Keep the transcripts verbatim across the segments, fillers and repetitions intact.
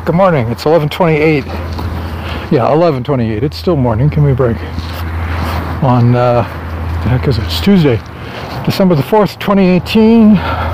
Good morning. It's eleven twenty-eight. Yeah, eleven twenty-eight. It's still morning. Give me a break. On, uh, the heck is it? It's Tuesday, December the fourth, twenty eighteen.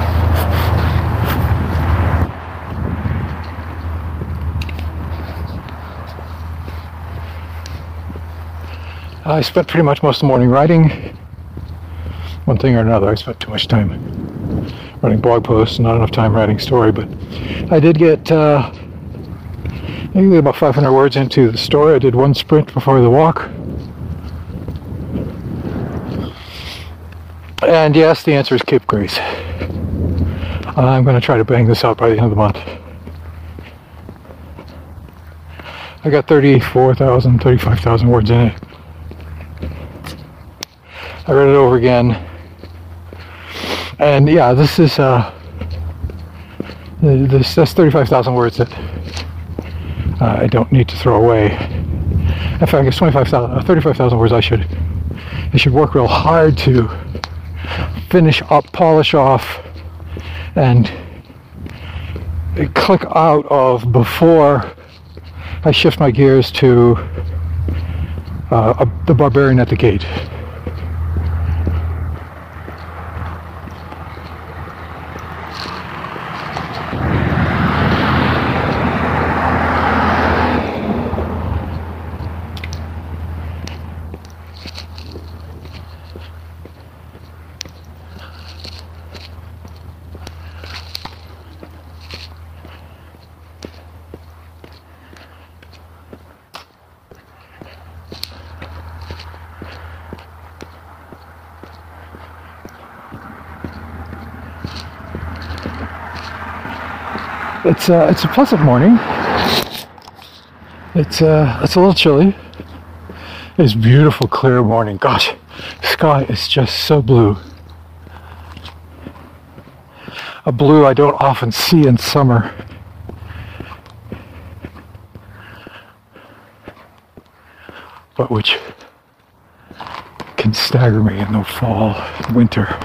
I spent pretty much most of the morning writing. One thing or another. I spent too much time writing blog posts, not enough time writing story, but I did get uh, maybe about five hundred words into the story. I did one sprint before the walk. And yes, the answer is Cape Grace. I'm going to try to bang this out by the end of the month. I got thirty-four thousand, thirty-five thousand words in it. I read it over again. And yeah, this is, uh, this, that's thirty-five thousand words that uh, I don't need to throw away. In fact, I guess twenty-five thousand, thirty-five thousand words I should, I should work real hard to finish up, polish off, and click out of before I shift my gears to uh, a, the Barbarian at the Gate. It's uh, it's a pleasant morning. It's uh, it's a little chilly. It's beautiful, clear morning. Gosh, the sky is just so blue. A blue I don't often see in summer. But which can stagger me in the fall, winter.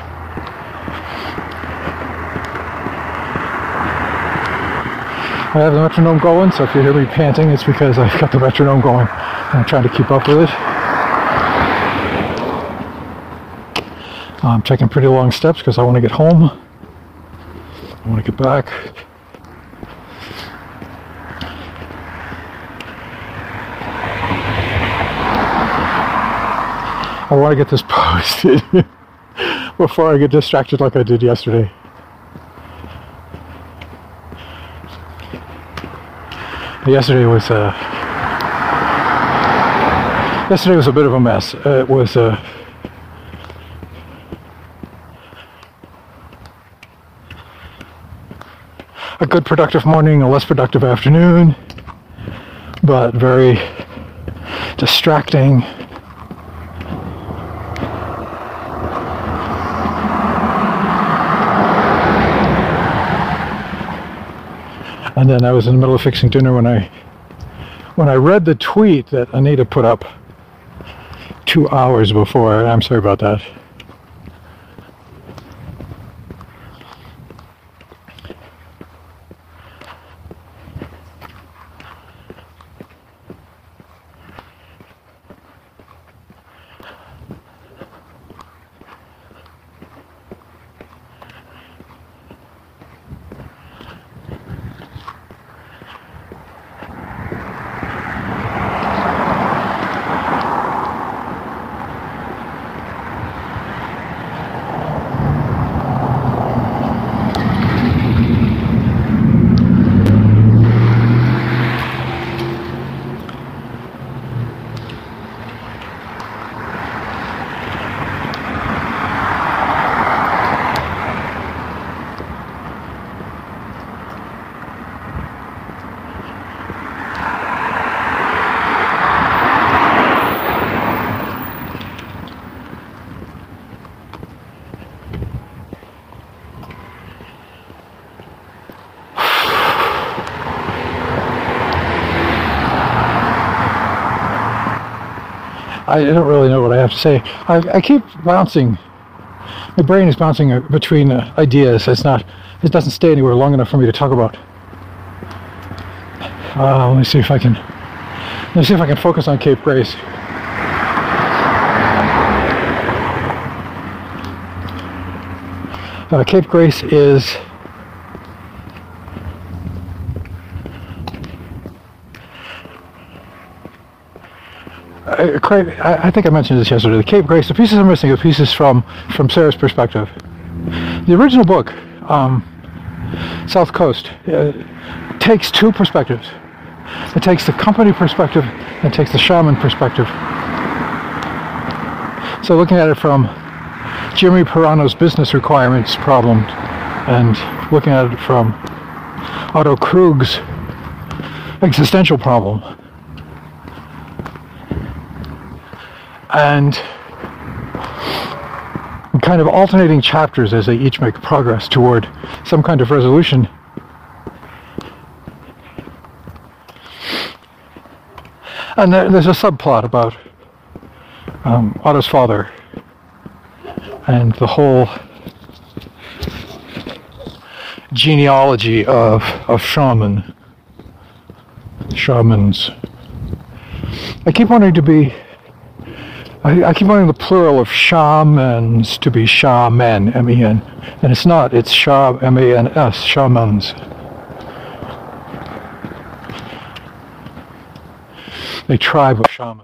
I have the metronome going, so if you hear me panting, it's because I've got the metronome going and I'm trying to keep up with it. I'm taking pretty long steps because I want to get home. I want to get back. I want to get this posted before I get distracted like I did yesterday. Yesterday was a yesterday was a bit of a mess. Uh, it was a a good productive morning, a less productive afternoon, but very distracting. And then I was in the middle of fixing dinner when I when I read the tweet that Anita put up two hours before. I'm sorry about that. I don't really know what I have to say. I, I keep bouncing. My brain is bouncing between uh, ideas. It's not. It doesn't stay anywhere long enough for me to talk about. Uh, let me see if I can. Let me see if I can focus on Cape Grace. Uh, Cape Grace is uh, I, I think I mentioned this yesterday. The Cape Grace, the pieces are missing, the pieces from from Sarah's perspective. The original book, um, South Coast, uh, takes two perspectives. It takes the company perspective and it takes the shaman perspective. So looking at it from Jimmy Pirano's business requirements problem and looking at it from Otto Krug's existential problem. And kind of alternating chapters as they each make progress toward some kind of resolution. And there, there's a subplot about um, Otto's father and the whole genealogy of of shaman, shamans. I keep wanting to be, I, I keep wanting the plural of shamans to be shaman, M E N, and it's not, it's sham, M A N S, shamans. A tribe of shamans.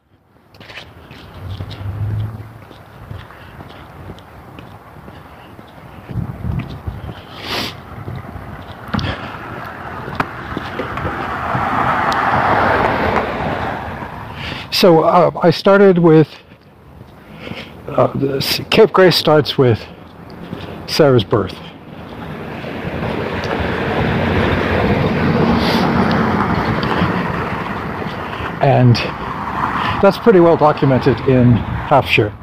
So uh, I started with, uh, this, Cape Grace starts with Sarah's birth. And that's pretty well documented in Halfshire.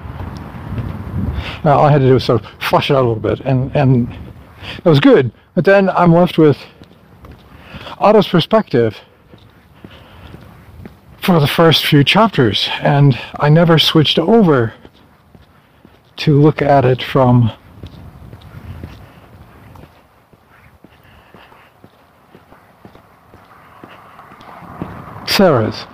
Now, all I had to do was sort of flush it out a little bit, and, and it was good. But then I'm left with Otto's perspective for the first few chapters, and I never switched over to look at it from Sarah's.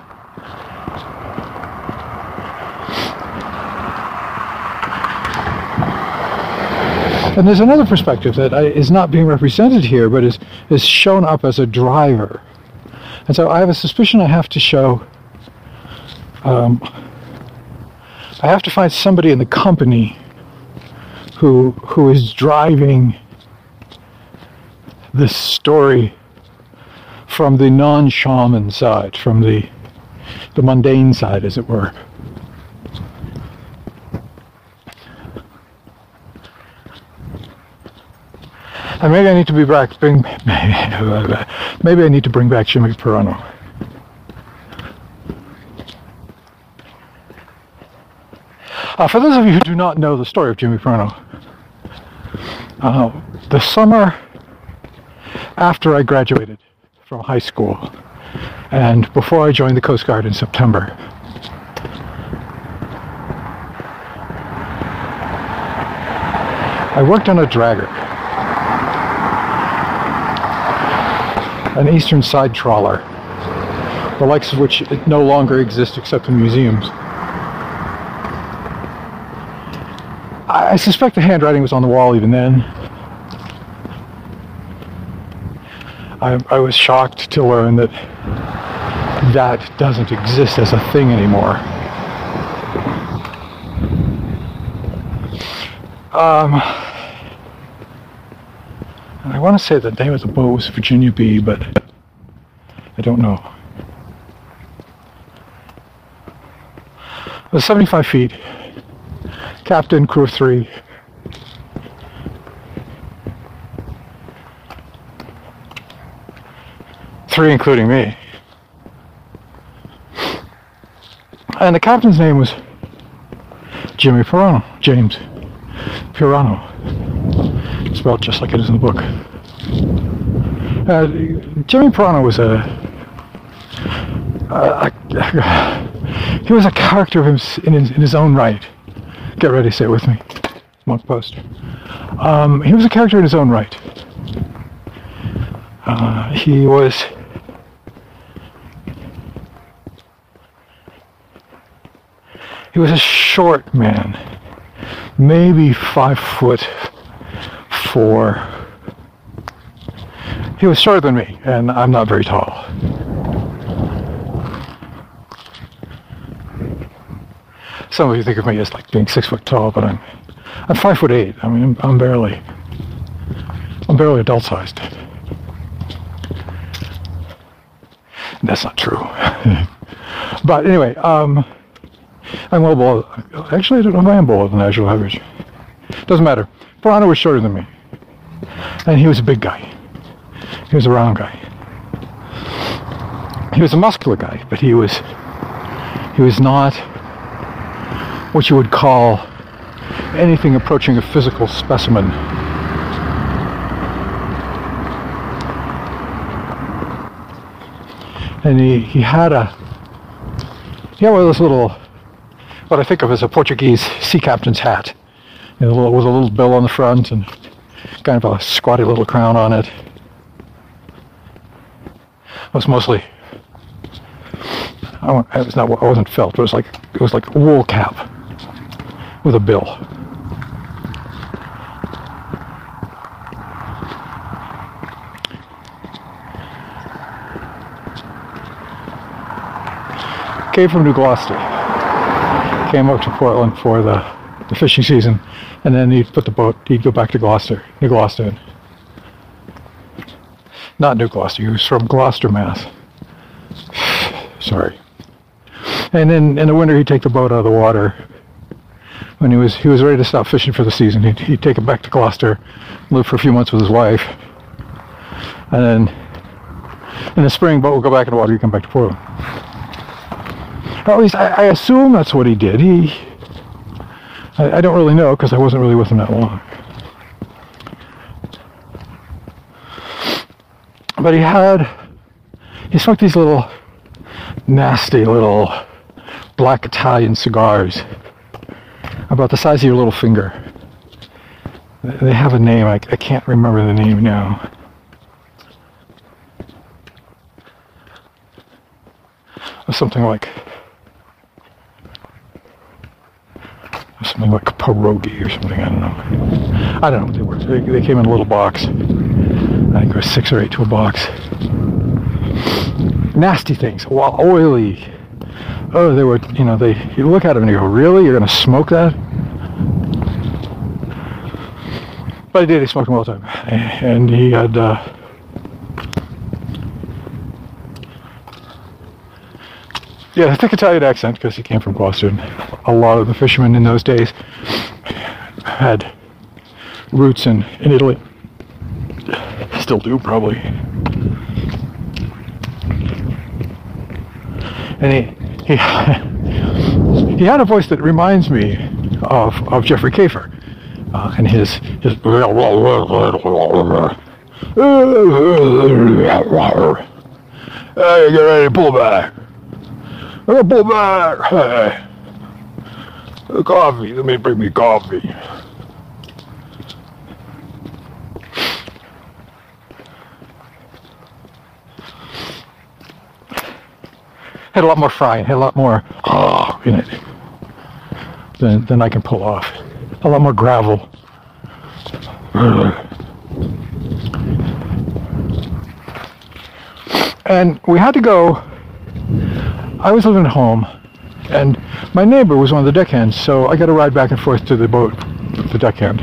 And there's another perspective that I, is not being represented here, but is, is shown up as a driver. And so I have a suspicion I have to show, um, I have to find somebody in the company who who is driving this story from the non-shaman side, from the the mundane side, as it were. And maybe I need to be back, bring, maybe I need to bring back Jimmy Pirano. Uh, for those of you who do not know the story of Jimmy Pirano, uh, the summer after I graduated from high school and before I joined the Coast Guard in September, I worked on a dragger, an eastern side trawler, the likes of which no longer exist except in museums. I suspect the handwriting was on the wall even then. I, I was shocked to learn that that doesn't exist as a thing anymore. Um, and I want to say the name of the boat was Virginia B, but I don't know. It was seventy-five feet. Captain, crew of three. Three including me. And the captain's name was Jimmy Pirano, James Pirano. Spelled just like it is in the book. Uh, Jimmy Pirano was a, a, a he was a character of his, in, his, in his own right. Get ready, say it with me. Monk Post. Um, he was a character in his own right. Uh, he was He was a short man, maybe five foot four. He was shorter than me, and I'm not very tall. Some of you think of me as like being six foot tall, but I'm I'm five foot eight. I mean, I'm, I'm barely I'm barely adult sized. That's not true. But anyway, um, I'm well below. Actually, I don't know if I am below the national average. Doesn't matter. Verano was shorter than me, and he was a big guy. He was a round guy. He was a muscular guy, but he was he was not what you would call anything approaching a physical specimen. And he, he had a he had one of those little, what I think of as a Portuguese sea captain's hat, you know, a little, with a little bill on the front and kind of a squatty little crown on it. It was mostly, I, it was not, it wasn't felt. It was like it was like a wool cap with a bill. Came from New Gloucester. Came up to Portland for the, the fishing season, and then he'd put the boat. He'd go back to Gloucester, New Gloucester. Not New Gloucester. He was from Gloucester, Mass. Sorry. And then in the winter, he'd take the boat out of the water. When he was he was ready to stop fishing for the season, he'd, he'd take it back to Gloucester, live for a few months with his wife, and then in the spring, boat would go back in the water. He'd come back to Portland. Or at least I, I assume that's what he did. He, I, I don't really know because I wasn't really with him that long. But he had, he smoked these little nasty little black Italian cigars about the size of your little finger. They have a name, I, I can't remember the name now. Something like something like a pierogi or something, I don't know. I don't know what they were. They, they came in a little box. I think it was six or eight to a box. Nasty things, well, oily. Oh, they were, you know, they, you look at them and you go, really? You're going to smoke that? But he did, he smoked them all the time. And he had, uh, yeah, a thick Italian accent because he came from Gloucester. And a lot of the fishermen in those days had roots in, in Italy. Still do, probably. And he he he had a voice that reminds me of of Jeffrey Kafer, uh, and his his. Hey, get ready to pull back. I'm gonna pull back. Hey, coffee. Let me bring me coffee. Had a lot more fry, had a lot more oh, in it than, than I can pull off. A lot more gravel. And we had to go, I was living at home, and my neighbor was one of the deckhands, so I got to ride back and forth to the boat, the deckhand.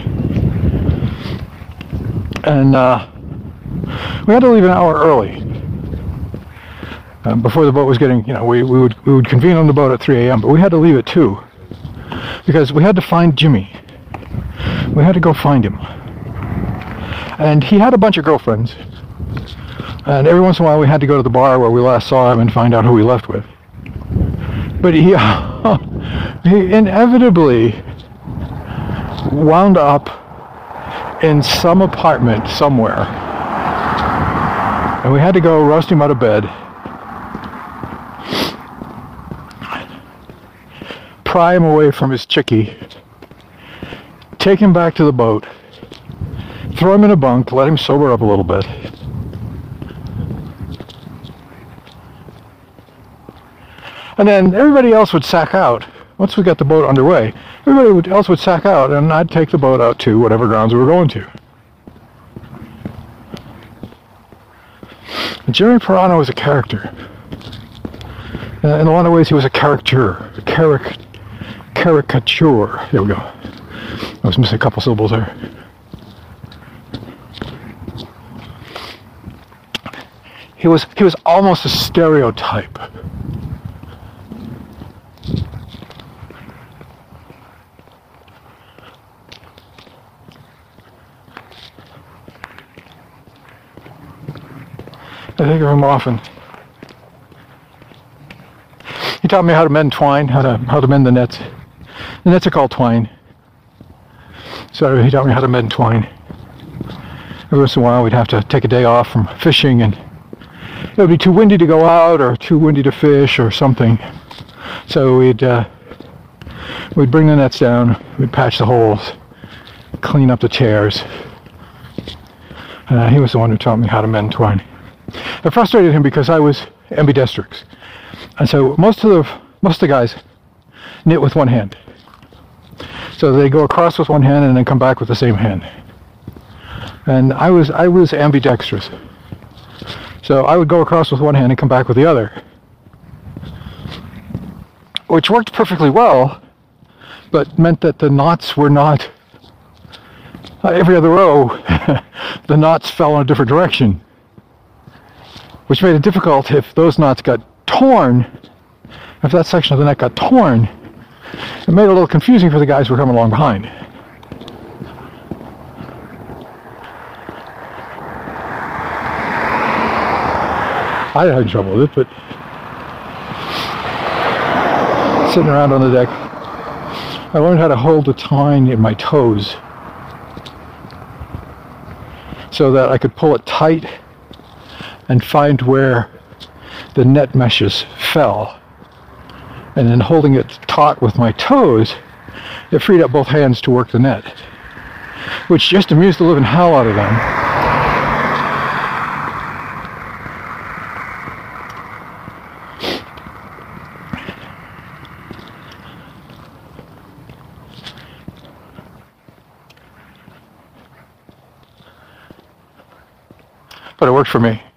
And uh, we had to leave an hour early. Um, before the boat was getting, you know, we, we would we would convene on the boat at three a.m., but we had to leave at two because we had to find Jimmy. We had to go find him. And he had a bunch of girlfriends. And every once in a while we had to go to the bar where we last saw him and find out who we left with. But he, he inevitably wound up in some apartment somewhere. And we had to go roast him out of bed, pry him away from his chickie, take him back to the boat, throw him in a bunk, let him sober up a little bit. And then everybody else would sack out once we got the boat underway, everybody would, else would sack out, and I'd take the boat out to whatever grounds we were going to. And Jerry Pirano was a character. Uh, in a lot of ways, he was a caricature. A caric caricature. There we go. I was missing a couple syllables there. He was he was almost a stereotype. I think of him often. He taught me how to mend twine, how to how to mend the nets. The nets are called twine. So he taught me how to mend twine. Every once in a while we'd have to take a day off from fishing, and it would be too windy to go out or too windy to fish or something. So we'd uh, we'd bring the nets down, we'd patch the holes, clean up the tears. Uh, he was the one who taught me how to mend twine. I frustrated him because I was ambidextrous, and so most of the most of the guys knit with one hand. So they go across with one hand and then come back with the same hand. And I was I was ambidextrous, so I would go across with one hand and come back with the other, which worked perfectly well, but meant that the knots were not uh, every other row. The knots fell in a different direction, which made it difficult if those knots got torn, if that section of the net got torn. It made it a little confusing for the guys who were coming along behind. I had trouble with it, but sitting around on the deck, I learned how to hold the twine in my toes so that I could pull it tight and find where the net meshes fell. And then holding it taut with my toes, it freed up both hands to work the net, which just amused the living hell out of them. But it worked for me.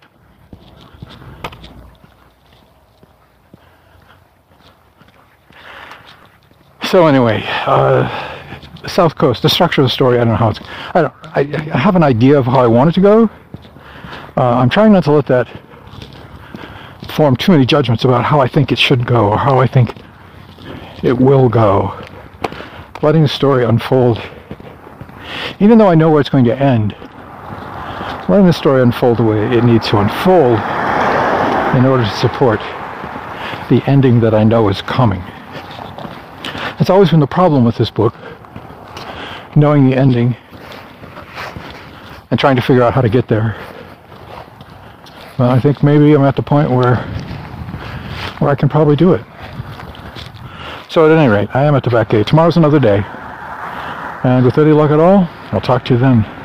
So anyway, uh, the South Coast, the structure of the story, I don't know how it's, I don't, I, I have an idea of how I want it to go. Uh, I'm trying not to let that form too many judgments about how I think it should go or how I think it will go. Letting the story unfold, even though I know where it's going to end, letting the story unfold the way it needs to unfold in order to support the ending that I know is coming. It's always been the problem with this book, knowing the ending and trying to figure out how to get there. Well, I think maybe I'm at the point where where I can probably do it. So at any rate, I am at the back gate. Tomorrow's another day. And with any luck at all, I'll talk to you then.